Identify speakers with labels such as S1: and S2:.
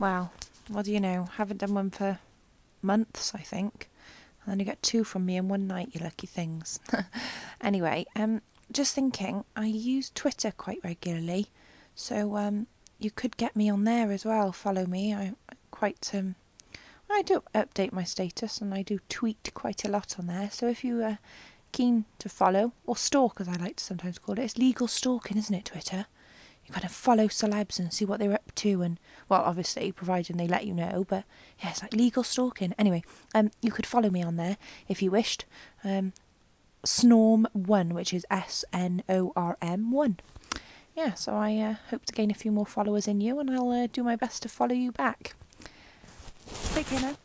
S1: Well, what do you know? Haven't done one for months, I think. And then you get 2 from me in one night, you lucky things. Anyway, just thinking, I use Twitter quite regularly, so you could get me on there as well. Follow me. I do update my status and I do tweet quite a lot on there. So if you are keen to follow, or stalk as I like to sometimes call it, it's legal stalking, isn't it, Twitter? You kind of follow celebs and see what they're up to, and well, obviously providing they let you know, but yeah, it's like legal stalking. Anyway, you could follow me on there if you wished. Snorm1, which is SNORM1. Yeah, so I hope to gain a few more followers in you, and I'll do my best to follow you back. Take care now.